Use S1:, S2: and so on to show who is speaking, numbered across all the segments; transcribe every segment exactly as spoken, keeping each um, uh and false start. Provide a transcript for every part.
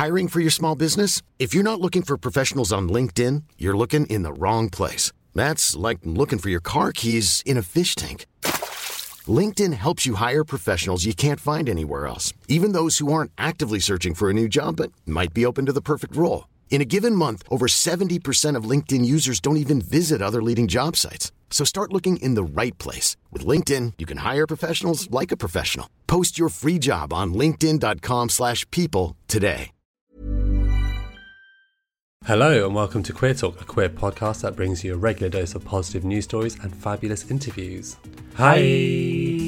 S1: Hiring for your small business? If you're not looking for professionals on LinkedIn, you're looking in the wrong place. That's like looking for your car keys in a fish tank. LinkedIn helps you hire professionals you can't find anywhere else, even those who aren't actively searching for a new job but might be open to the perfect role. In a given month, over seventy percent of LinkedIn users don't even visit other leading job sites. So start looking in the right place. With LinkedIn, you can hire professionals like a professional. Post your free job on linkedin.com slash people today.
S2: Hello and welcome to Queer Talk, a queer podcast that brings you a regular dose of positive news stories and fabulous interviews. Hi!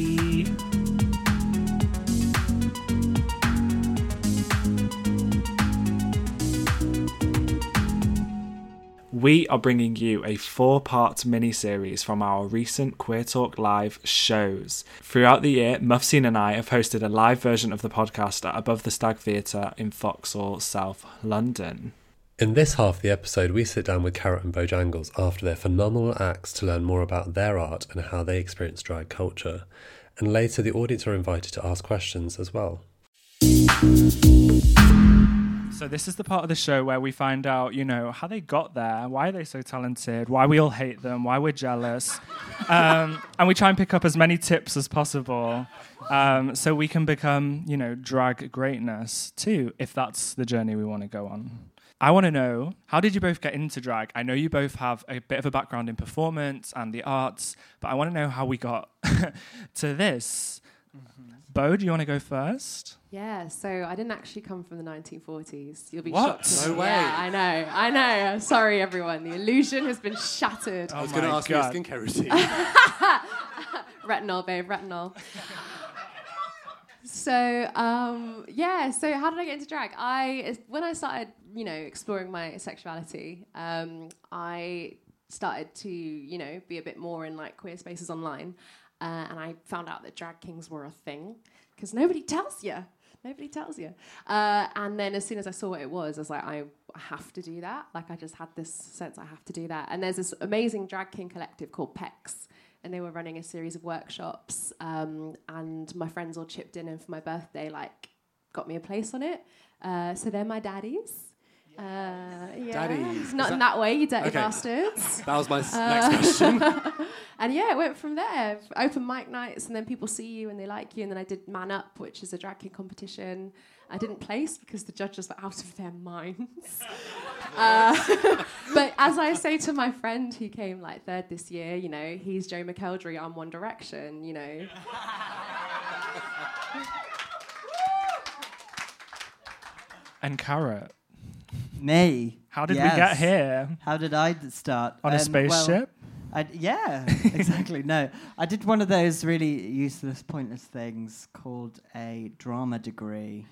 S3: We are bringing you a four-part mini-series from our recent Queer Talk Live shows. Throughout the year, Mufseen and I have hosted a live version of the podcast at Above the Stag Theatre in Vauxhall, South London.
S2: In this half of the episode, we sit down with Carrot and Bojangles after their phenomenal acts to learn more about their art and how they experience drag culture. And later, the audience are invited to ask questions as well.
S3: So this is the part of the show where we find out, you know, how they got there, why are they so talented, why we all hate them, why we're jealous. Um, and we try and pick up as many tips as possible um, so we can become, you know, drag greatness too, if that's the journey we want to go on. I want to know, how did you both get into drag? I know you both have a bit of a background in performance and the arts, but I want to know how we got to this. Mm-hmm. Bo, do you want to go first?
S4: Yeah, so I didn't actually come from the nineteen forties. You'll be
S3: what?
S4: shocked.
S3: No way.
S4: Yeah, I know, I know. Sorry, everyone. The illusion has been shattered.
S2: I was oh going to ask God. you a skincare routine.
S4: Retinol, babe, retinol. So, um, yeah, so how did I get into drag? I, when I started, you know, exploring my sexuality, um, I started to, you know, be a bit more in, like, queer spaces online. Uh, and I found out that drag kings were a thing, because nobody tells you. Nobody tells you. Uh, and then as soon as I saw what it was, I was like, I have to do that. Like, I just had this sense I have to do that. And there's this amazing drag king collective called Pecs, and they were running a series of workshops. Um, and my friends all chipped in, and for my birthday, like, got me a place on it. Uh, so they're my daddies. Uh, yeah.
S2: Daddies.
S4: Not
S2: that
S4: in that way, you dirty
S2: okay.
S4: bastards.
S2: That was my s-
S4: uh,
S2: next question.
S4: And yeah, it went from there. Open mic nights, and then people see you and they like you. And then I did Man Up, which is a drag king competition. I didn't place because the judges were out of their minds. uh, but as I say to my friend who came like third this year, you know, he's Joe McElderry, I'm One Direction, you know.
S3: And Carrot.
S5: Me.
S3: How did
S5: yes.
S3: we get here?
S5: How did I d- start?
S3: On um, a spaceship?
S5: Well, yeah, exactly. No, I did one of those really useless, pointless things called a drama degree.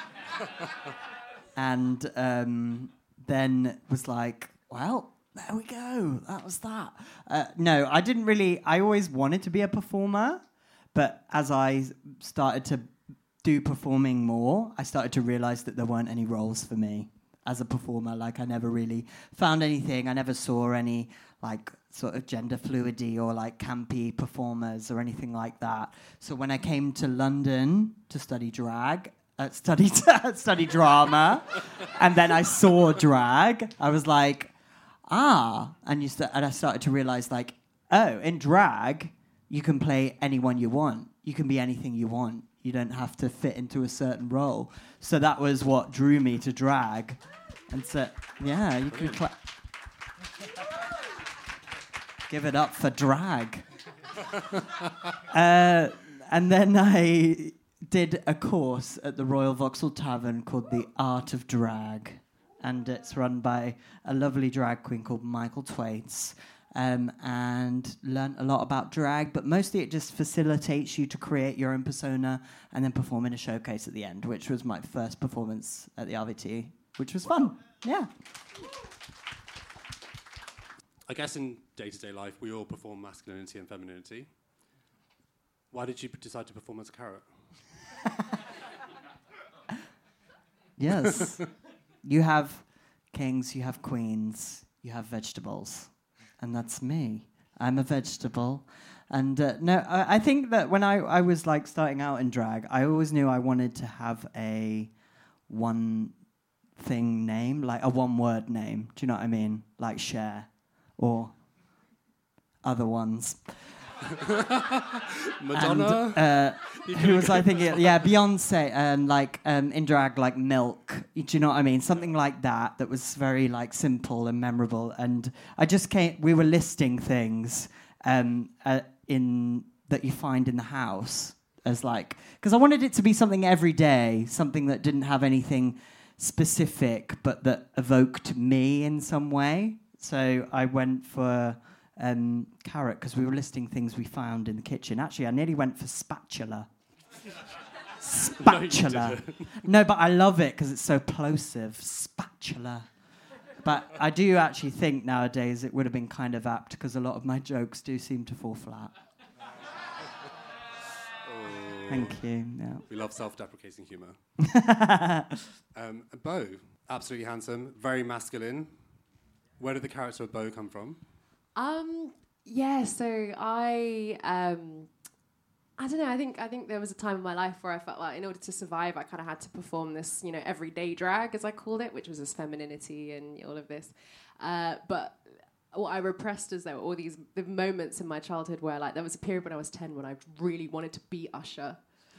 S5: and um, then was like, well, there we go. That was that. Uh, no, I didn't really... I always wanted to be a performer, but as I started to do performing more, I started to realise that there weren't any roles for me as a performer. Like, I never really found anything. I never saw any, like, sort of gender fluidity or, like, campy performers or anything like that. So when I came to London to study drag, uh, study study drama, and then I saw drag, I was like, ah, and you st- and I started to realise, like, oh, in drag, you can play anyone you want. You can be anything you want. You don't have to fit into a certain role. So that was what drew me to drag. And so, yeah, you can cla- give it up for drag. uh, and then I did a course at the Royal Vauxhall Tavern called The Art of Drag. And it's run by a lovely drag queen called Michael Twaits. Um, and learn a lot about drag, but mostly it just facilitates you to create your own persona and then perform in a showcase at the end, which was my first performance at the R V T, which was fun. Yeah.
S2: I guess in day-to-day life, we all perform masculinity and femininity. Why did you decide to perform as a carrot?
S5: Yes. You have kings, you have queens, you have vegetables. And that's me. I'm a vegetable. And uh, no, I, I think that when I, I was like starting out in drag, I always knew I wanted to have a one thing name, like a one-word name. Do you know what I mean? Like Cher or other ones.
S2: Madonna?
S5: And, uh, who was I thinking? Yeah, Beyonce, and like um, in drag, like Milk. Do you know what I mean? Something like that. That was very like simple and memorable. And I just came. We were listing things um, uh, in that you find in the house as like, because I wanted it to be something every day, something that didn't have anything specific, but that evoked me in some way. So I went for um, carrot because we were listing things we found in the kitchen. Actually, I nearly went for spatula. Spatula. No, no, but I love it because it's so plosive. Spatula. But I do actually think nowadays it would have been kind of apt because a lot of my jokes do seem to fall flat.
S2: Oh.
S5: Thank you. Yeah.
S2: We love self-deprecating humour. um, Beau, absolutely handsome, very masculine. Where did the character of Beau come from?
S4: Um, yeah, so I, um, I don't know. I think I think there was a time in my life where I felt like in order to survive, I kind of had to perform this, you know, everyday drag, as I called it, which was this femininity and all of this. Uh, but what I repressed is there were all these the moments in my childhood where, like, there was a period when I was ten when I really wanted to be Usher.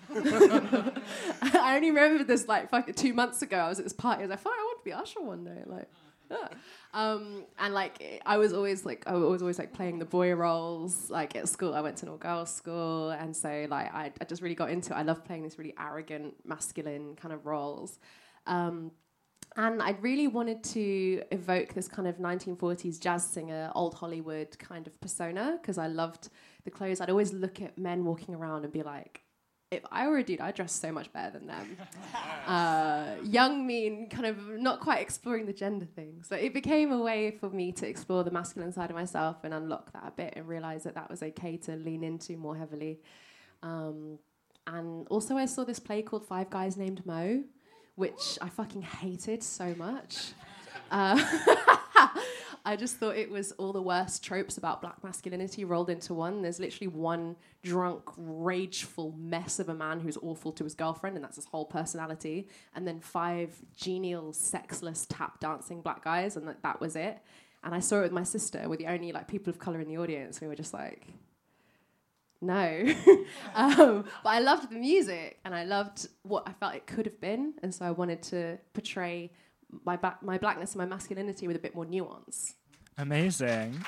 S4: I only remember this like fucking two months ago. I was at this party. I was like, "Fuck, I want to be Usher one day." Like. Yeah. Um, and like I was always like I was always like playing the boy roles. Like at school, I went to an all-girls school, and so like I, I just really got into it. I love playing these really arrogant, masculine kind of roles. Um, and I really wanted to evoke this kind of nineteen forties jazz singer, old Hollywood kind of persona, because I loved the clothes. I'd always look at men walking around and be like, if I were a dude, I'd dress so much better than them. uh, young, mean, kind of not quite exploring the gender thing. So it became a way for me to explore the masculine side of myself and unlock that a bit and realize that that was okay to lean into more heavily. Um, and also I saw this play called Five Guys Named Mo, which I fucking hated so much. Uh, I just thought it was all the worst tropes about black masculinity rolled into one. There's literally one drunk, rageful mess of a man who's awful to his girlfriend, and that's his whole personality. And then five genial, sexless, tap dancing black guys, and that, that was it. And I saw it with my sister. We're the only like people of color in the audience. We were just like, no. um, but I loved the music, and I loved what I felt it could have been, and so I wanted to portray my ba- my blackness and my masculinity with a bit more nuance.
S3: Amazing.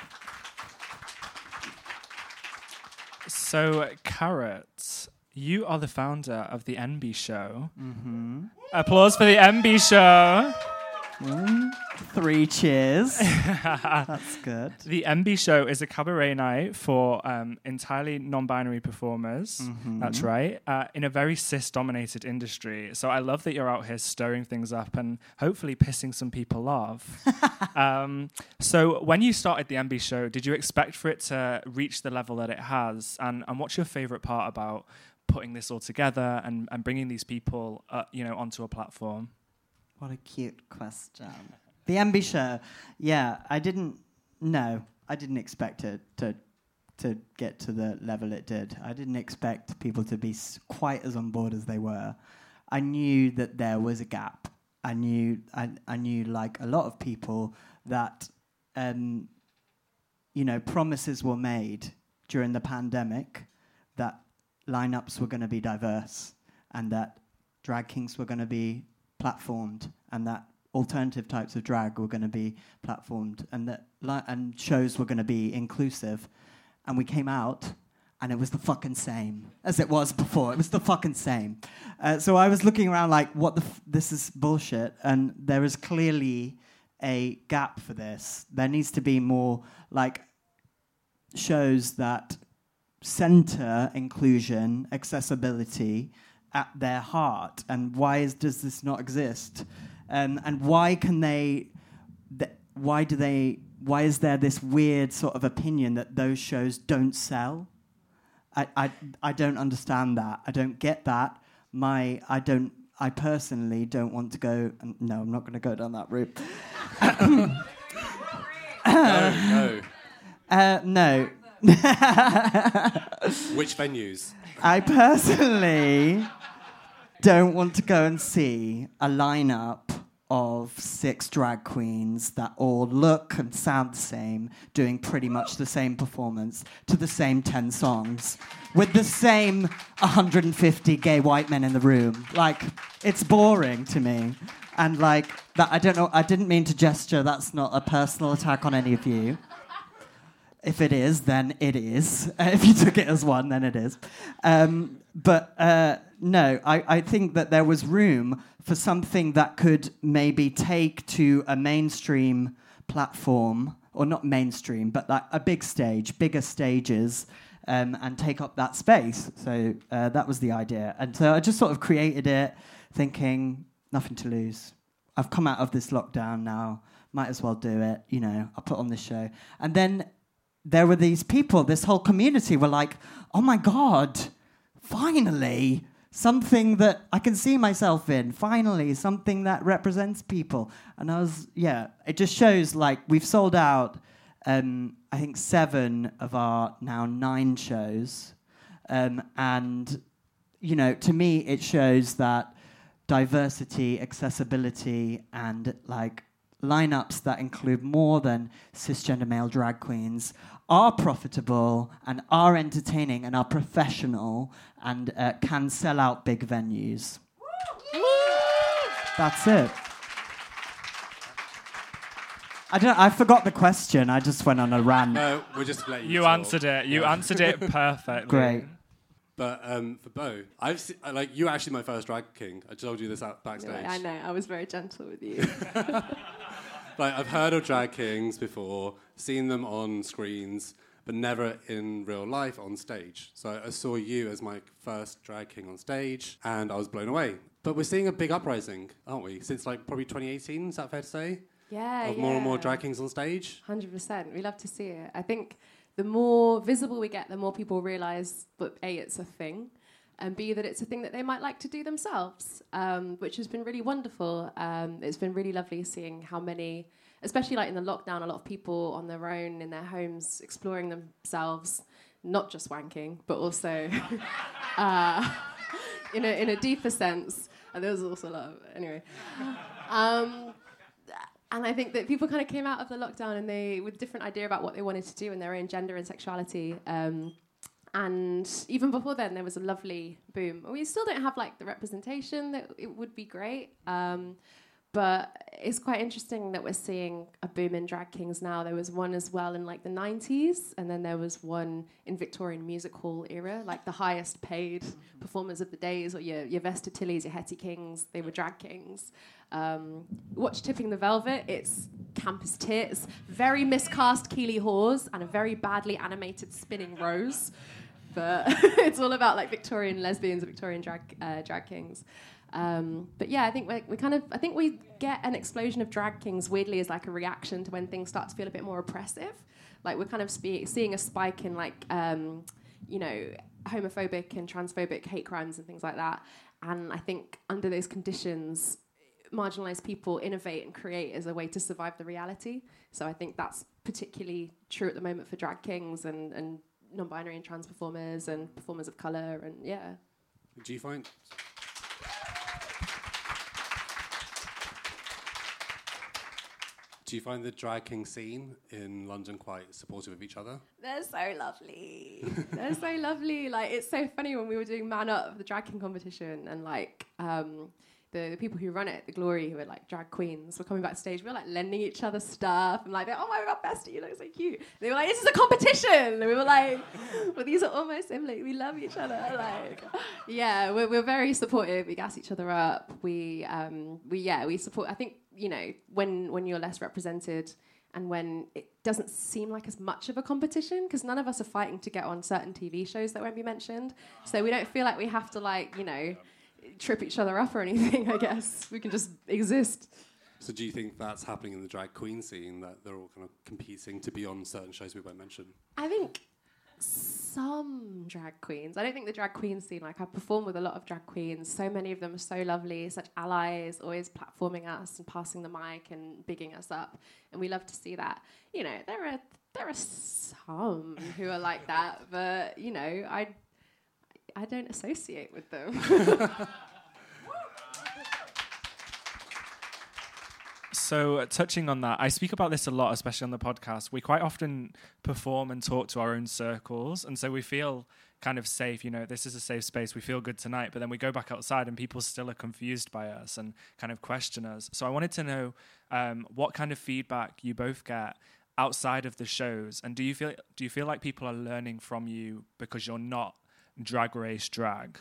S3: So, Carrot, you are the founder of the N B Show.
S5: Mm-hmm.
S3: Applause for the N B Show.
S5: Mm, three cheers. That's good.
S3: The N B Show is a cabaret night for um, entirely non-binary performers.
S5: Mm-hmm.
S3: That's right. Uh, in a very cis-dominated industry. So I love that you're out here stirring things up and hopefully pissing some people off. um, so when you started the N B Show, did you expect for it to reach the level that it has? And, and what's your favorite part about putting this all together and, and bringing these people, uh, you know, onto a platform?
S5: What a cute question. The N B Show, yeah, I didn't, no, I didn't expect it to to get to the level it did. I didn't expect people to be s- quite as on board as they were. I knew that there was a gap. I knew, I, I knew like a lot of people that, um, you know, promises were made during the pandemic that lineups were going to be diverse and that drag kings were going to be platformed and that alternative types of drag were going to be platformed and that li- and shows were going to be inclusive, and we came out and it was the fucking same as it was before. It was the fucking same. Uh, so I was looking around like, what the f- this is bullshit, and there is clearly a gap for this. There needs to be more like shows that center inclusion, accessibility at their heart. And why is, does this not exist? Um, and why can they? Th- why do they? Why is there this weird sort of opinion that those shows don't sell? I I, I don't understand that. I don't get that. My I don't. I personally don't want to go. No, I'm not going to go down that route.
S2: no, no.
S5: Uh, no.
S2: Which venues?
S5: I personally don't want to go and see a lineup of six drag queens that all look and sound the same, doing pretty much the same performance to the same ten songs, with the same one hundred fifty gay white men in the room. Like, it's boring to me. And like, that, I don't know, I didn't mean to gesture, that's not a personal attack on any of you. If it is, then it is. Uh, if you took it as one, then it is. Um, but uh, no, I, I think that there was room for something that could maybe take to a mainstream platform, or not mainstream, but like a big stage, bigger stages, um, and take up that space. So uh, that was the idea. And so I just sort of created it thinking, nothing to lose. I've come out of this lockdown now, might as well do it, you know, I'll put on this show. And then there were these people, this whole community were like, oh my God, finally, something that I can see myself in, finally, something that represents people. And I was, yeah, it just shows like we've sold out, um, I think, seven of our now nine shows. Um, and, you know, to me, it shows that diversity, accessibility, and like lineups that include more than cisgender male drag queens are profitable and are entertaining and are professional and uh, can sell out big venues. Woo! That's it. I don't. I forgot the question. I just went on a rant.
S2: No, we're just letting you.
S3: You
S2: talk.
S3: answered it. You
S2: Yeah.
S3: answered it perfectly.
S5: Great.
S2: But um, for Bo, I've se- like you actually my first drag king. I told you this out backstage.
S4: Anyway, I know, I was very gentle with you.
S2: Like I've heard of drag kings before, seen them on screens, but never in real life on stage. So I saw you as my first drag king on stage, and I was blown away. But we're seeing a big uprising, aren't we? Since like probably twenty eighteen, is that fair to say?
S4: Yeah,
S2: Of
S4: yeah.
S2: more and more drag kings on stage.
S4: one hundred percent. We love to see it. I think the more visible we get, the more people realise that A, it's a thing, and B, that it's a thing that they might like to do themselves, um, which has been really wonderful. Um, it's been really lovely seeing how many, especially like in the lockdown, a lot of people on their own in their homes exploring themselves, not just wanking, but also uh, in, a, in a deeper sense. And there was also a lot of, anyway. Um, And I think that people kind of came out of the lockdown and they with a different idea about what they wanted to do in their own gender and sexuality. Um, and even before then, there was a lovely boom. We still don't have like the representation that it would be great. Um, but it's quite interesting that we're seeing a boom in drag kings now. There was one as well in like the nineties, and then there was one in Victorian music hall era, like the highest paid performers of the days, or your, your Vesta Tillys, your Hetty Kings, they were drag kings. Um, watch Tipping the Velvet, it's campus tits, very miscast Keeley Hawes, and a very badly animated Spinning Rose. But it's all about like Victorian lesbians and Victorian drag uh, drag kings. Um, but yeah, I think we we kind of I think we get an explosion of drag kings weirdly as like a reaction to when things start to feel a bit more oppressive. Like we're kind of spe- seeing a spike in like um, you know homophobic and transphobic hate crimes and things like that. And I think under those conditions, marginalised people innovate and create as a way to survive the reality. So I think that's particularly true at the moment for drag kings and, and non-binary and trans performers and performers of colour and yeah.
S2: Do you find? Do you find the drag king scene in London quite supportive of each other?
S4: They're so lovely. They're so lovely. Like, it's so funny when we were doing Man Up, the drag king competition, and like um, the, the people who run it, the Glory, who are like drag queens, were coming backstage. We were like lending each other stuff and like, oh my God, bestie, you look so cute. And they were like, this is a competition. And we were like, well, these are almost siblings. We love each other. Like, yeah, we're, we're very supportive. We gas each other up. We, um, we, yeah, we support. I think, you know, when when you're less represented and when it doesn't seem like as much of a competition, because none of us are fighting to get on certain T V shows that won't be mentioned. So we don't feel like we have to, like, you know, trip each other up or anything, I guess. We can just exist.
S2: So do you think that's happening in the drag queen scene, that they're all kind of competing to be on certain shows we won't mention?
S4: I think some drag queens. I don't think the drag queen scene, like I've performed with a lot of drag queens. So many of them are so lovely, such allies, always platforming us and passing the mic and bigging us up. And we love to see that. You know, there are there are some who are like that, but, you know, I I don't associate with them.
S3: So, uh, touching on that, I speak about this a lot, especially on the podcast. We quite often perform and talk to our own circles, and so we feel kind of safe. You know, this is a safe space. We feel good tonight, but then we go back outside, and people still are confused by us and kind of question us. So, I wanted to know um, what kind of feedback you both get outside of the shows, and do you feel do you feel like people are learning from you because you're not Drag Race drag?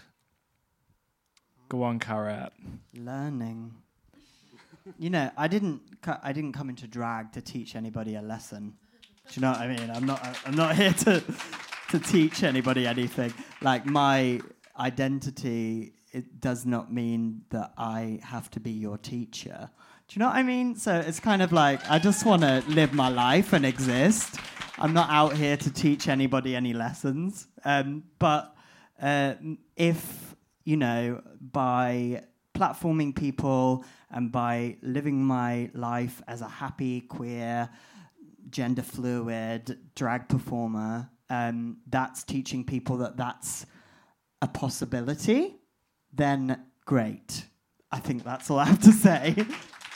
S3: Go on, Carrot.
S5: Learning. You know, I didn't. Co- I didn't come into drag to teach anybody a lesson. Do you know what I mean? I'm not. I'm not here to to teach anybody anything. Like, my identity, it does not mean that I have to be your teacher. Do you know what I mean? So it's kind of like, I just want to live my life and exist. I'm not out here to teach anybody any lessons. Um, but uh, if you know, by platforming people and by living my life as a happy, queer, gender fluid drag performer, um, that's teaching people that that's a possibility, then great. I think that's all I have to say.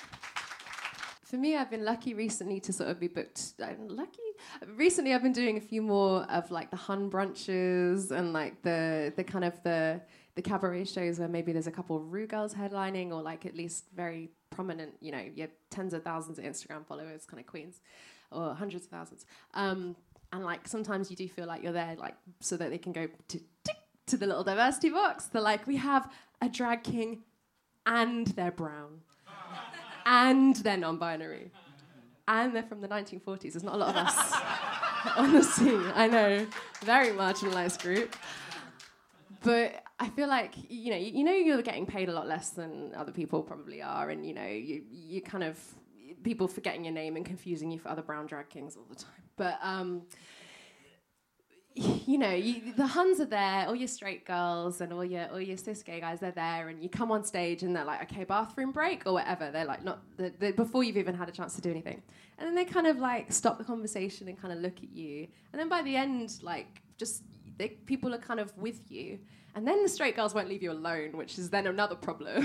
S4: For me, I've been lucky recently to sort of be booked. I'm lucky. Recently, I've been doing a few more of like the Hun brunches and like the the kind of the the cabaret shows where maybe there's a couple of Rue girls headlining, or like at least very prominent, you know, you have tens of thousands of Instagram followers, kind of queens, or hundreds of thousands. Um, and like sometimes you do feel like you're there, like so that they can go to to the little diversity box. They're like, we have a drag king, and they're brown. And they're non-binary. And they're from the nineteen forties. There's not a lot of us on the scene. I know, very marginalised group. But I feel like, you know, you, you know you're getting paid a lot less than other people probably are. And, you know, you, you kind of, people forgetting your name and confusing you for other brown drag kings all the time. But, um... you know, you, the Huns are there, all your straight girls and all your all your cis gay guys, they're there, and you come on stage and they're like, okay, bathroom break or whatever. They're like, not they're, they're, before you've even had a chance to do anything, and then they kind of like stop the conversation and kind of look at you, and then by the end, like, just they, people are kind of with you, and then the straight girls won't leave you alone, which is then another problem.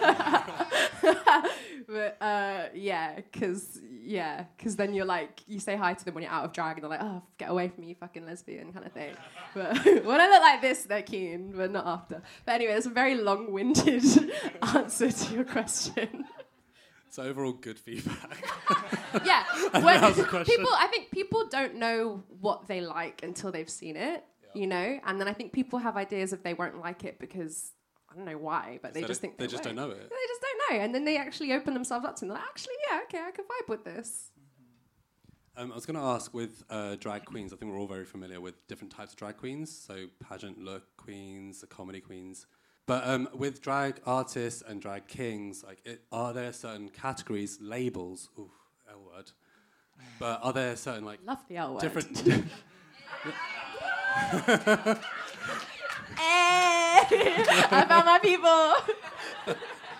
S4: But uh, yeah, because yeah, because then you're like, you say hi to them when you're out of drag, and they're like, oh, get away from me, you fucking lesbian, kind of thing. But when I look like this, they're keen, but not after. But anyway, it's a very long-winded answer to your question.
S2: So overall, good feedback.
S4: Yeah,
S2: I
S4: when
S2: that was the question.
S4: people, I think people don't know what they like until they've seen it, yeah. You know, and then I think people have ideas if they won't like it because. I don't know why, but they just think
S2: they, they just
S4: won't.
S2: don't know it.
S4: They just don't know, and then they actually open themselves up to them. They're like, actually, yeah, okay, I can vibe with this.
S2: Um, I was going to ask, with uh, drag queens, I think we're all very familiar with different types of drag queens, so pageant look queens, the comedy queens. But um, with drag artists and drag kings, like, it, are there certain categories, labels? Ooh, L word. But are there certain like
S4: love the L word.
S2: Different.
S4: Hey, I found my people.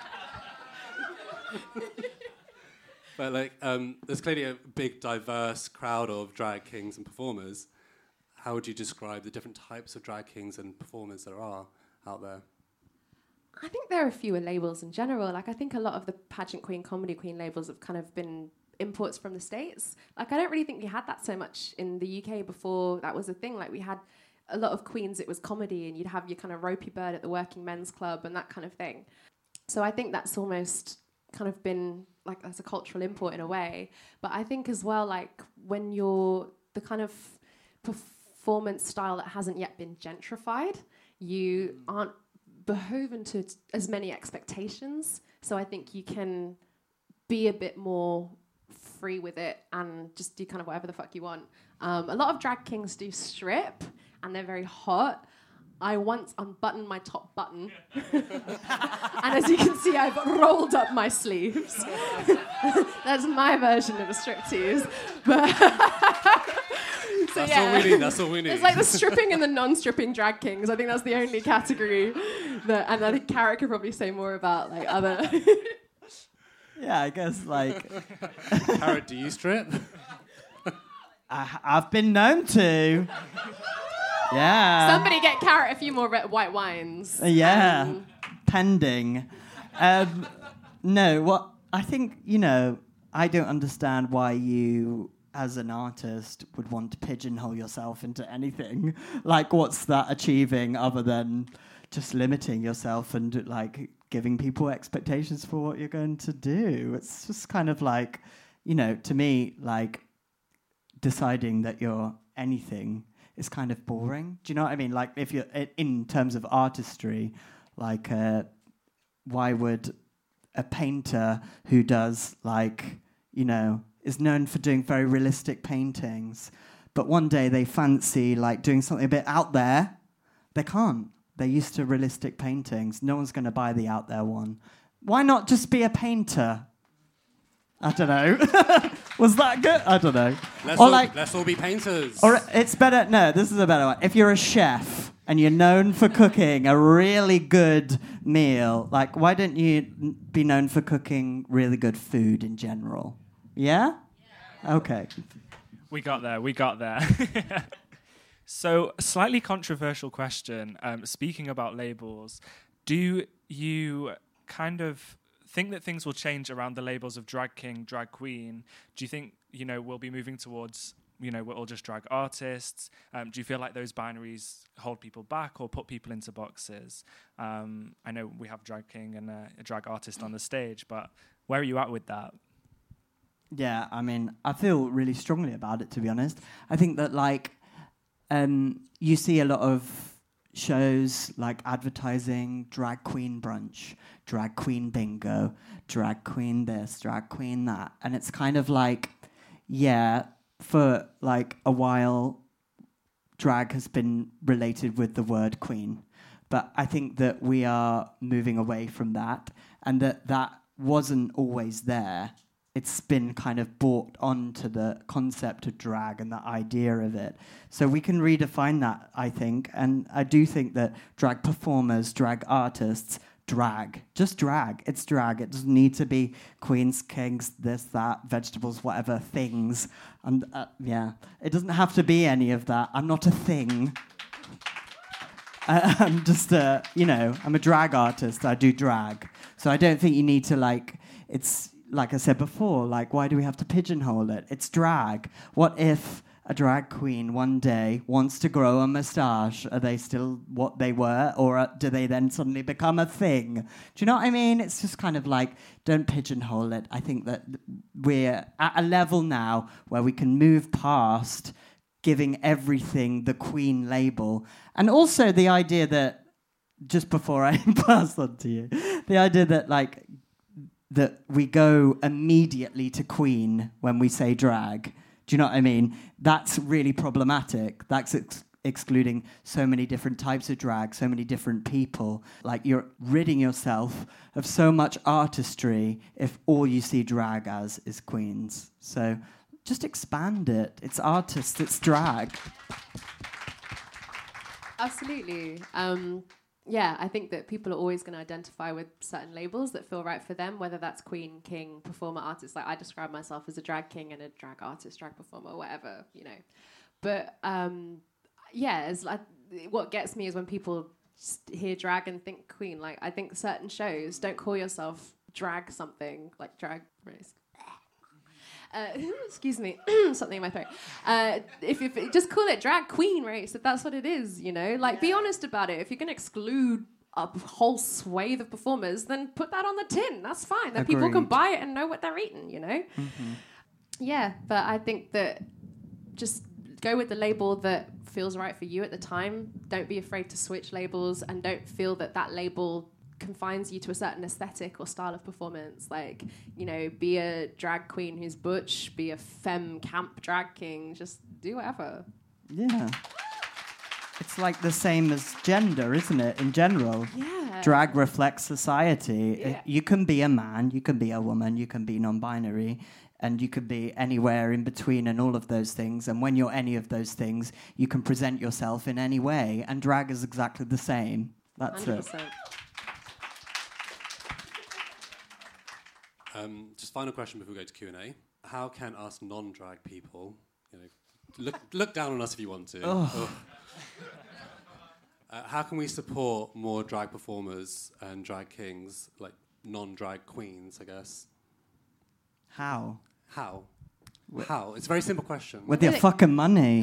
S2: But like, um, there's clearly a big, diverse crowd of drag kings and performers. How would you describe the different types of drag kings and performers there are out there?
S4: I think there are fewer labels in general. Like, I think a lot of the pageant queen, comedy queen labels have kind of been imports from the States. Like, I don't really think we had that so much in the U K before that was a thing. Like, we had a lot of queens, it was comedy, and you'd have your kind of ropey bird at the working men's club and that kind of thing. So I think that's almost kind of been like, that's a cultural import in a way. But I think as well, like, when you're the kind of performance style that hasn't yet been gentrified, you aren't beholden to t- as many expectations. So I think you can be a bit more free with it and just do kind of whatever the fuck you want. Um, a lot of drag kings do strip, and they're very hot. I once unbuttoned my top button. And as you can see, I've rolled up my sleeves. That's my version of a striptease. But so
S2: that's
S4: yeah.
S2: all we need, that's all we need.
S4: It's like the stripping and the non-stripping drag kings. I think that's the only category that, and I think Carrot could probably say more about like other...
S5: Yeah, I guess, like...
S2: Carrot, do you strip?
S5: I, I've been known to. Yeah.
S4: Somebody get Carrot a few more red, white wines.
S5: Uh, yeah.
S4: Um,
S5: Pending. Um, no, what I think, you know, I don't understand why you, as an artist, would want to pigeonhole yourself into anything. Like, what's that achieving other than just limiting yourself and, like, giving people expectations for what you're going to do? It's just kind of like, you know, to me, like, deciding that you're anything is kind of boring. Do you know what I mean? Like, if you're, in terms of artistry, like, uh, why would a painter who does, like, you know, is known for doing very realistic paintings, but one day they fancy, like, doing something a bit out there, they can't. They're used to realistic paintings. No one's going to buy the out there one. Why not just be a painter? I don't know. Was that good? I don't know.
S2: Let's,
S5: or
S2: all,
S5: like,
S2: let's all be painters.
S5: Or it's better. No, this is a better one. If you're a chef and you're known for cooking a really good meal, like, why don't you n- be known for cooking really good food in general? Yeah? Yeah. Okay.
S3: We got there. We got there. So, a slightly controversial question. Um, speaking about labels, do you kind of think that things will change around the labels of drag king, drag queen? Do you think, you know, we'll be moving towards, you know, we're all just drag artists? Um, do you feel like those binaries hold people back or put people into boxes? Um, I know we have drag king and uh, a drag artist on the stage, but where are you at with that?
S5: Yeah, I mean, I feel really strongly about it, to be honest. I think that, like, um, you see a lot of shows like advertising drag queen brunch, drag queen bingo, drag queen this, drag queen that. And it's kind of like, yeah, for like a while, drag has been related with the word queen. But I think that we are moving away from that, and that that wasn't always there. It's been kind of brought onto the concept of drag and the idea of it. So we can redefine that, I think. And I do think that drag performers, drag artists, drag, just drag. It's drag. It doesn't need to be queens, kings, this, that, vegetables, whatever, things. And uh, yeah, it doesn't have to be any of that. I'm not a thing. uh, I'm just a, you know, I'm a drag artist. I do drag. So I don't think you need to, like, it's... Like I said before, like, why do we have to pigeonhole it? It's drag. What if a drag queen one day wants to grow a moustache? Are they still what they were? Or uh, do they then suddenly become a thing? Do you know what I mean? It's just kind of like, don't pigeonhole it. I think that we're at a level now where we can move past giving everything the queen label. And also the idea that, just before I pass on to you, the idea that, like, that we go immediately to queen when we say drag. Do you know what I mean? That's really problematic. That's ex- excluding so many different types of drag, so many different people. Like, you're ridding yourself of so much artistry if all you see drag as is queens. So just expand it. It's artists, it's drag.
S4: Absolutely. Um, Yeah, I think that people are always going to identify with certain labels that feel right for them, whether that's queen, king, performer, artist. Like, I describe myself as a drag king and a drag artist, drag performer, whatever, you know. But, um, yeah, it's like, what gets me is when people hear drag and think queen. Like, I think certain shows, don't call yourself drag something, like drag race. Uh, excuse me, something in my throat. Uh, if, if it, just call it drag queen race, if that's what it is, you know. Like, yeah. Be honest about it. If you're going to exclude a whole swathe of performers, then put that on the tin. That's fine. Then people can buy it and know what they're eating, you know. Mm-hmm. Yeah, but I think that just go with the label that feels right for you at the time. Don't be afraid to switch labels, and don't feel that that label confines you to a certain aesthetic or style of performance. Like, you know, be a drag queen who's butch, be a femme camp drag king, just do whatever.
S5: Yeah. It's like the same as gender, isn't it, in general?
S4: Yeah.
S5: Drag reflects society.
S4: Yeah.
S5: You can be a man, you can be a woman, you can be non-binary, and you could be anywhere in between and all of those things. And when you're any of those things, you can present yourself in any way. And drag is exactly the same. That's one hundred percent. It.
S2: Um, just final question before we go to Q and A. How can us non-drag people, you know, look look down on us if you want to. Oh. Oh. Uh, how can we support more drag performers and drag kings, like non-drag queens, I guess?
S5: How?
S2: How? How? It's a very simple question.
S5: With your fucking money.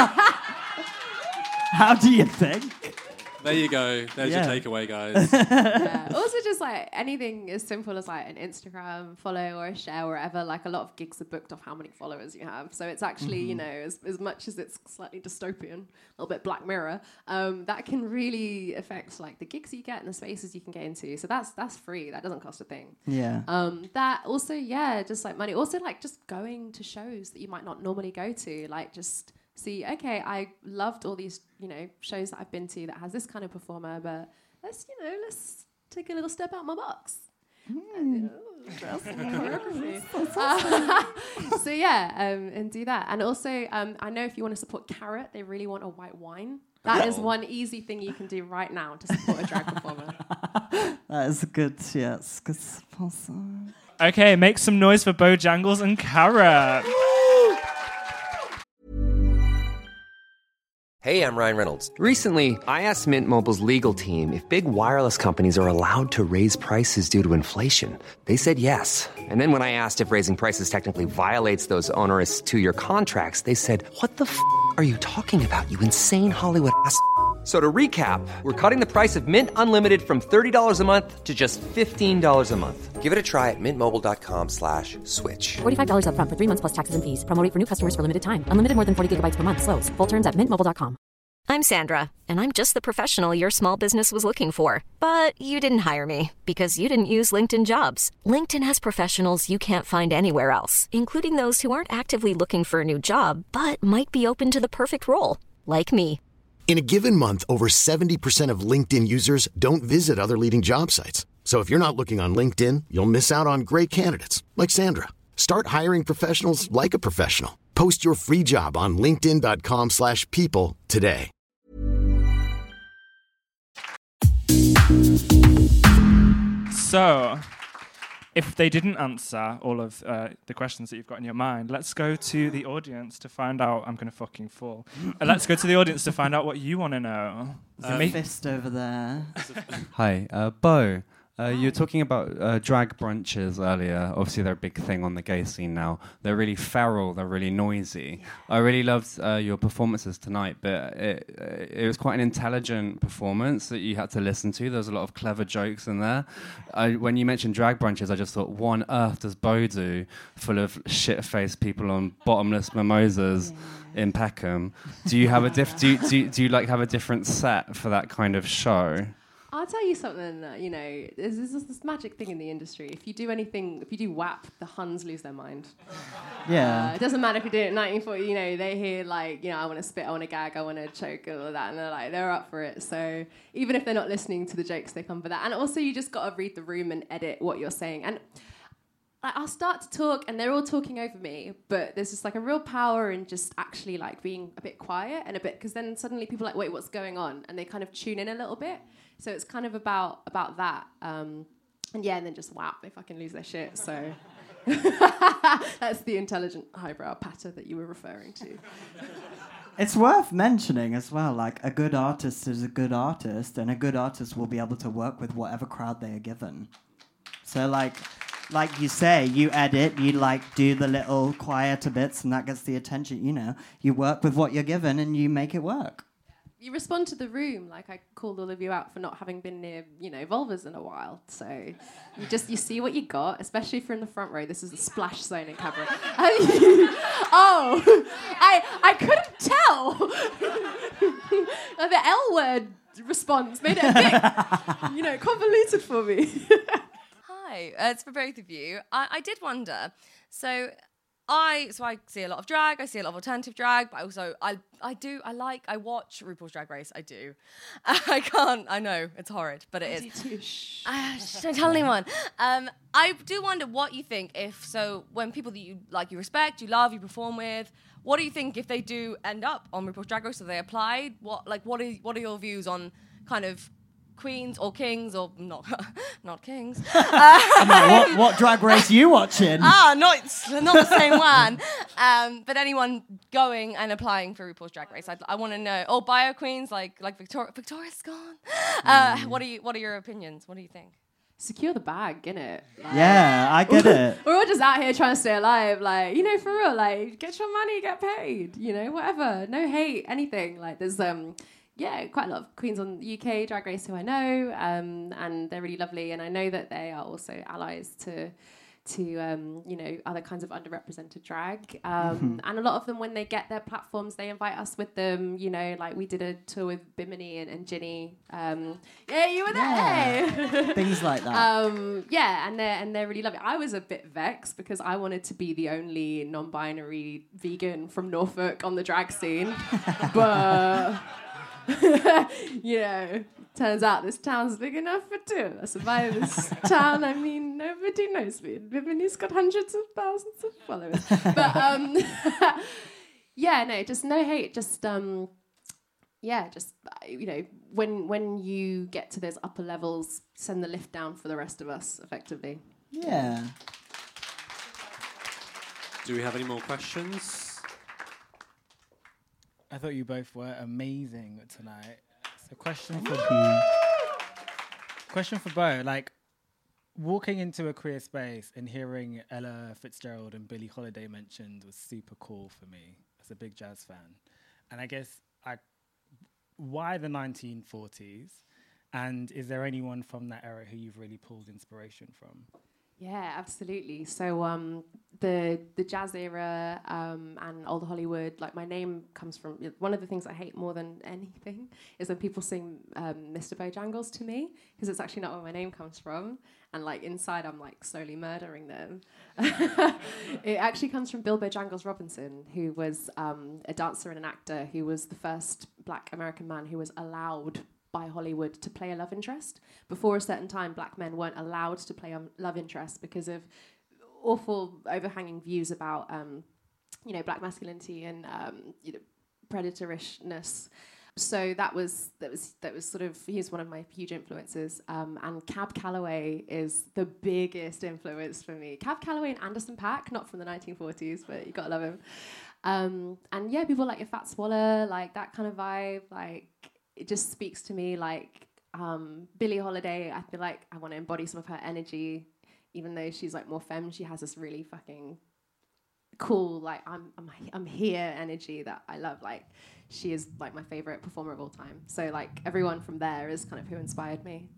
S5: How do you think?
S2: There you go. There's
S5: Yeah.
S2: your takeaway, guys.
S4: Yeah. Also, just like anything as simple as like an Instagram follow or a share or whatever. Like a lot of gigs are booked off how many followers you have. So it's actually,
S5: Mm-hmm.
S4: you know, as, as much as it's slightly dystopian, a little bit Black Mirror, um, that can really affect like the gigs you get and the spaces you can get into. So that's that's free. That doesn't cost a thing.
S5: Yeah.
S4: Um, that also, yeah, just like money. Also, like just going to shows that you might not normally go to. Like just see, okay, I loved all these, you know, shows that I've been to that has this kind of performer, but let's, you know, let's take a little step out my box. Mm. Dress and choreography. Uh, so yeah, um, and do that. And also, um, I know if you want to support Carrot, they really want a white wine. That is one easy thing you can do right now to support a drag performer.
S5: That is good, yes. Good sponsor.
S3: Okay, make some noise for Bojangles and Carrot.
S6: Hey, I'm Ryan Reynolds. Recently, I asked Mint Mobile's legal team if big wireless companies are allowed to raise prices due to inflation. They said yes. And then when I asked if raising prices technically violates those onerous two-year contracts, they said, "What the f*** are you talking about, you insane Hollywood ass?" So to recap, we're cutting the price of Mint Unlimited from thirty dollars a month to just fifteen dollars a month. Give it a try at mintmobile.com slash switch.
S7: forty-five dollars up front for three months plus taxes and fees. Promo rate for new customers for limited time. Unlimited more than forty gigabytes per month. Slows full terms at mint mobile dot com.
S8: I'm Sandra, and I'm just the professional your small business was looking for. But you didn't hire me because you didn't use LinkedIn Jobs. LinkedIn has professionals you can't find anywhere else, including those who aren't actively looking for a new job, but might be open to the perfect role, like me.
S1: In a given month, over seventy percent of LinkedIn users don't visit other leading job sites. So if you're not looking on LinkedIn, you'll miss out on great candidates like Sandra. Start hiring professionals like a professional. Post your free job on linkedin.com slash people today.
S3: So, if they didn't answer all of uh, the questions that you've got in your mind, let's go to the audience to find out. I'm going to fucking fall. Uh, let's go to the audience to find out what you want to know.
S5: There's a
S3: Me-
S5: fist over there.
S9: Hi, uh, Bo. Uh, you were talking about uh, drag brunches earlier. Obviously, they're a big thing on the gay scene now. They're really feral. They're really noisy. I really loved uh, your performances tonight, but it, it was quite an intelligent performance that you had to listen to. There was a lot of clever jokes in there. I, when you mentioned drag brunches, I just thought, what on earth does Bo do full of shit-faced people on bottomless mimosas in Peckham? Do you have a diff? Do you, do, you, do you like have a different set for that kind of show?
S4: I'll tell you something, uh, you know, there's, there's this magic thing in the industry. If you do anything, if you do W A P, the Huns lose their mind.
S5: Yeah.
S4: Uh, it doesn't matter if you do it in nineteen forty, you know, they hear like, you know, I want to spit, I want to gag, I want to choke, and all of that, and they're like, they're up for it. So even if they're not listening to the jokes, they come for that. And also you just got to read the room and edit what you're saying. And like, I'll start to talk and they're all talking over me, but there's just like a real power in just actually like being a bit quiet and a bit, because then suddenly people are like, wait, what's going on? And they kind of tune in a little bit. So it's kind of about about that. Um, and yeah, and then just whap, they fucking lose their shit. So that's the intelligent highbrow patter that you were referring to.
S5: It's worth mentioning as well, like a good artist is a good artist, and a good artist will be able to work with whatever crowd they are given. So like, like you say, you edit, you like do the little quieter bits, and that gets the attention. You know, you work with what you're given, and you make it work.
S4: You respond to the room, like I called all of you out for not having been near, you know, vulvas in a while. So you just, you see what you got, especially if you're in the front row. This is the splash zone in Cabaret. Oh, I I couldn't tell. The L word response made it a bit, you know, convoluted for me.
S10: Hi, uh, it's for both of you. I, I did wonder, so... I so I see a lot of drag, I see a lot of alternative drag, but also I I do I like I watch RuPaul's Drag Race. I do. I can't. I know it's horrid, but it is. Uh, don't tell anyone. Um, I do wonder what you think if so when people that you like, you respect, you love, you perform with. What do you think if they do end up on RuPaul's Drag Race? So they applied. What like what are what are your views on kind of queens or kings or not not kings?
S5: I'm like, what, what drag race are you watching?
S10: Ah, not not the same one. Um, but anyone going and applying for RuPaul's Drag Race, I'd, I want to know. Oh, bio queens like like Victoria. Victoria's gone. Uh, mm. What are you? What are your opinions? What do you think?
S4: secure the bag, innit? Like,
S5: Yeah, I get it.
S4: We're all just out here trying to stay alive. Like, you know, for real, like, get your money, get paid, you know, whatever. No hate, anything. Like, there's, um, yeah, quite a lot of queens on U K Drag Race who I know, um, and they're really lovely. And I know that they are also allies to, to um, you know, other kinds of underrepresented drag. Um, mm-hmm. And a lot of them, when they get their platforms, they invite us with them. You know, like we did a tour with Bimini and, and Ginny. Um, yeah, you were there.
S5: Yeah. Things like that.
S4: Um, yeah, and they're and they're really lovely. I was a bit vexed because I wanted to be the only non-binary vegan from Norfolk on the drag scene, but you know. Turns out this town's big enough for two of us. By this town, I mean, nobody knows me. Bimini's got hundreds of thousands of followers. But, um, yeah, no, just no hate. Just, um, yeah, just, you know, when when you get to those upper levels, send the lift down for the rest of us, effectively.
S5: Yeah.
S2: Do we have any more questions?
S11: I thought you both were amazing tonight. So question for question for Bo, like walking into a queer space and hearing Ella Fitzgerald and Billie Holiday mentioned was super cool for me as a big jazz fan. And I guess I why the nineteen forties, and is there anyone from that era who you've really pulled inspiration from?
S4: Yeah, absolutely. So um, the the jazz era um, and old Hollywood, like my name comes from, one of the things I hate more than anything is when people sing um, Mister Bojangles to me, because it's actually not where my name comes from. And like inside, I'm like slowly murdering them. It actually comes from Bill Bojangles Robinson, who was um, a dancer and an actor who was the first black American man who was allowed by Hollywood to play a love interest. Before a certain time, black men weren't allowed to play a love interest because of awful overhanging views about, um, you know, black masculinity and um, you know, predatorishness. So that was that was that was sort of, he's one of my huge influences. Um, and Cab Calloway is the biggest influence for me. Cab Calloway and Anderson .Paak, not from the nineteen forties, but you gotta love him. Um, and yeah, people like your Fats Waller, like that kind of vibe, like. It just speaks to me like um, Billie Holiday. I feel like I want to embody some of her energy, even though she's like more femme. She has this really fucking cool, like I'm I'm I'm here energy that I love. Like she is like my favorite performer of all time. So like everyone from there is kind of who inspired me.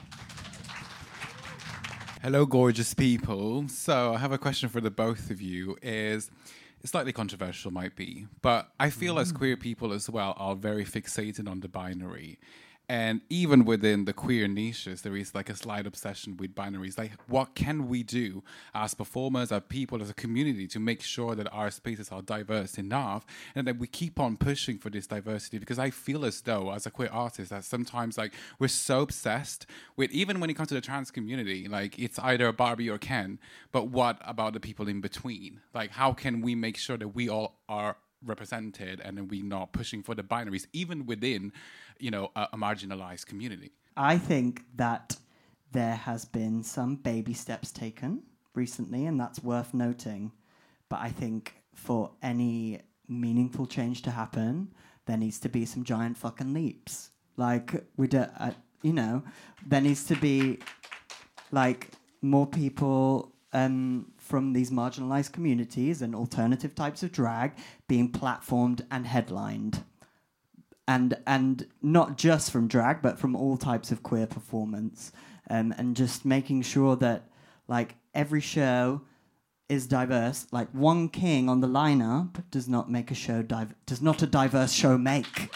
S12: Hello, gorgeous people. So I have a question for the both of you. Is It's slightly controversial, might be, but I feel mm. as queer people as well are very fixated on the binary. And even within the queer niches, there is like a slight obsession with binaries. Like, what can we do as performers, as people, as a community to make sure that our spaces are diverse enough and that we keep on pushing for this diversity? Because I feel as though, as a queer artist, that sometimes like we're so obsessed with, even when it comes to the trans community, like it's either Barbie or Ken, but what about the people in between? Like, how can we make sure that we all are represented and then we're not pushing for the binaries, even within, you know, a, a marginalized community?
S5: I think that there has been some baby steps taken recently, and that's worth noting. But I think for any meaningful change to happen, there needs to be some giant fucking leaps. Like, we do, uh, you know, there needs to be, like, more people um, from these marginalized communities and alternative types of drag being platformed and headlined. And and not just from drag, but from all types of queer performance. Um, and just making sure that, like, every show is diverse. Like, one king on the lineup does not make a show, div- does not a diverse show make.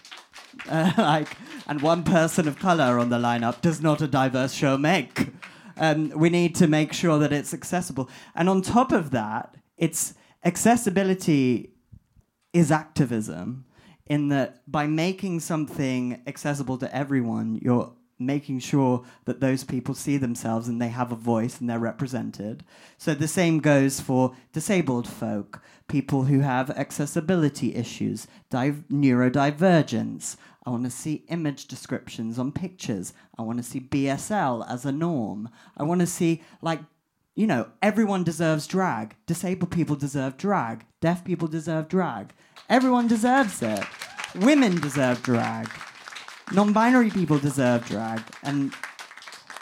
S5: Uh, like, and one person of color on the lineup does not a diverse show make. Um, we need to make sure that it's accessible. And on top of that, it's accessibility is activism, in that by making something accessible to everyone, you're making sure that those people see themselves and they have a voice and they're represented. So the same goes for disabled folk, people who have accessibility issues, div- neurodivergence. I want to see image descriptions on pictures. I want to see B S L as a norm. I want to see, like, you know, everyone deserves drag. Disabled people deserve drag. Deaf people deserve drag. Everyone deserves it. Women deserve drag. Non-binary people deserve drag. And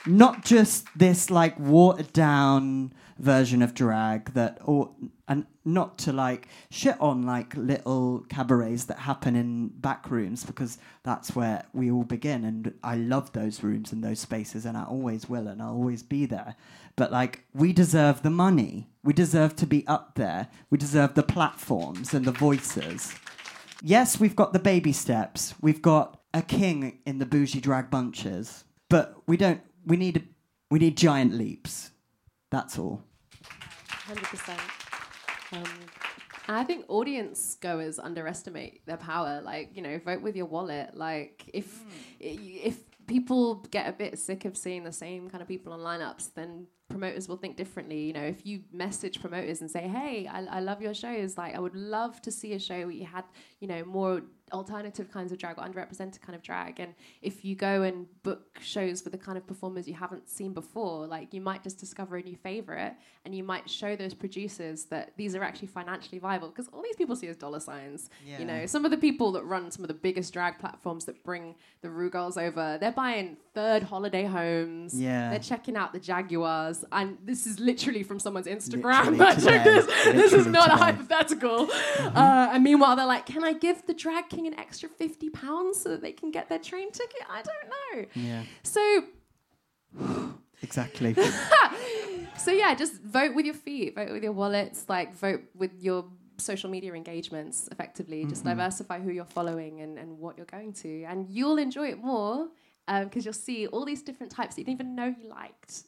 S5: not just this like watered down version of drag that, or and not to like shit on like little cabarets that happen in back rooms, because that's where we all begin, and I love those rooms and those spaces, and I always will, and I'll always be there. But like, we deserve the money. We deserve to be up there. We deserve the platforms and the voices. Yes, we've got the baby steps. We've got a king in the bougie drag bunches, but we don't. We need. We need giant leaps. That's all.
S4: one hundred percent. Um, and I think audience goers underestimate their power. Like, you know, vote with your wallet. Like, if mm. if people get a bit sick of seeing the same kind of people on lineups, then promoters will think differently. You know, if you message promoters and say, hey, I, I love your shows, like, I would love to see a show where you had, you know, more alternative kinds of drag or underrepresented kind of drag. And if you go and book shows with the kind of performers you haven't seen before, like, you might just discover a new favorite, and you might show those producers that these are actually financially viable, because all these people see as dollar signs. Yeah. You know, some of the people that run some of the biggest drag platforms that bring the Ru girls over, they're buying third holiday homes.
S5: Yeah.
S4: They're checking out the Jaguars. And this is literally from someone's Instagram. Check this. This is not today. A hypothetical. Mm-hmm. Uh, and meanwhile, they're like, can I give the drag king an extra fifty pounds so that they can get their train ticket? I don't know.
S5: Yeah.
S4: So...
S5: Exactly.
S4: So yeah, just vote with your feet, vote with your wallets, like vote with your social media engagements effectively. Mm-hmm. Just diversify who you're following and, and what you're going to. And you'll enjoy it more because um, you'll see all these different types that you didn't even know you liked.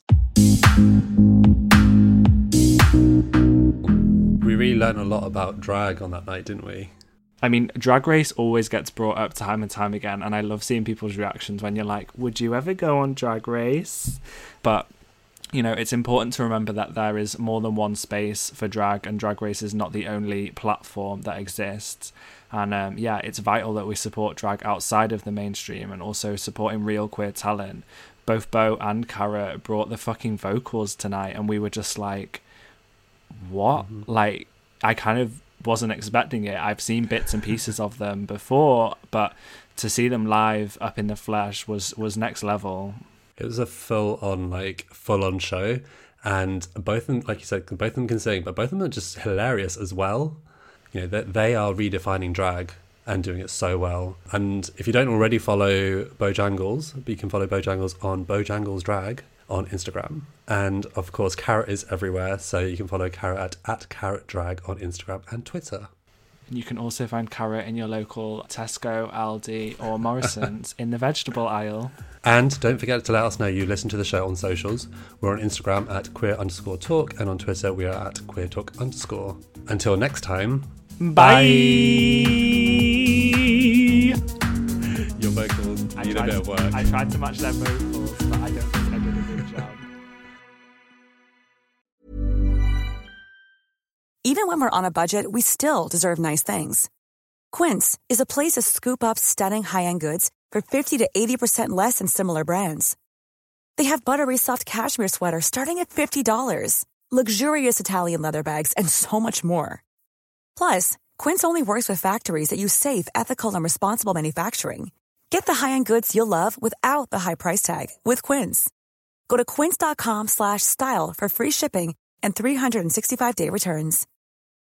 S2: We really learned a lot about drag on that night, didn't we?
S3: I mean, Drag Race always gets brought up time and time again, and I love seeing people's reactions when you're like, would you ever go on Drag Race? But, you know, it's important to remember that there is more than one space for drag, and Drag Race is not the only platform that exists. And um, yeah, it's vital that we support drag outside of the mainstream and also supporting real queer talent. Both Bo and Cara brought the fucking vocals tonight, and we were just like, what? Mm-hmm. Like, I kind of wasn't expecting it. I've seen bits and pieces of them before, but to see them live up in the flesh was was next level.
S2: It was a full on like full on show, and both of them, like you said, both of them can sing, but both of them are just hilarious as well. You know, they, they are redefining drag and doing it so well. And if you don't already follow Bojangles, you can follow Bojangles on Bojangles Drag on Instagram. And of course, Carrot is everywhere, so you can follow Carrot at, at Carrot Drag on Instagram and Twitter.
S3: You can also find Carrot in your local Tesco, Aldi or Morrison's in the vegetable aisle.
S2: And don't forget to let us know you listen to the show on socials. We're on Instagram at queer underscore talk, and on Twitter we are at queer talk underscore. Until next time,
S3: bye!
S2: Your vocals
S3: I
S2: need
S3: tried,
S2: a bit of work.
S3: I tried to match their vocals, but I don't think I did a good job.
S13: Even when we're on a budget, we still deserve nice things. Quince is a place to scoop up stunning high-end goods for fifty to eighty percent less than similar brands. They have buttery soft cashmere sweaters starting at fifty dollars, luxurious Italian leather bags, and so much more. Plus, Quince only works with factories that use safe, ethical, and responsible manufacturing. Get the high-end goods you'll love without the high price tag with Quince. Go to quince.com slash style for free shipping and three sixty-five day returns.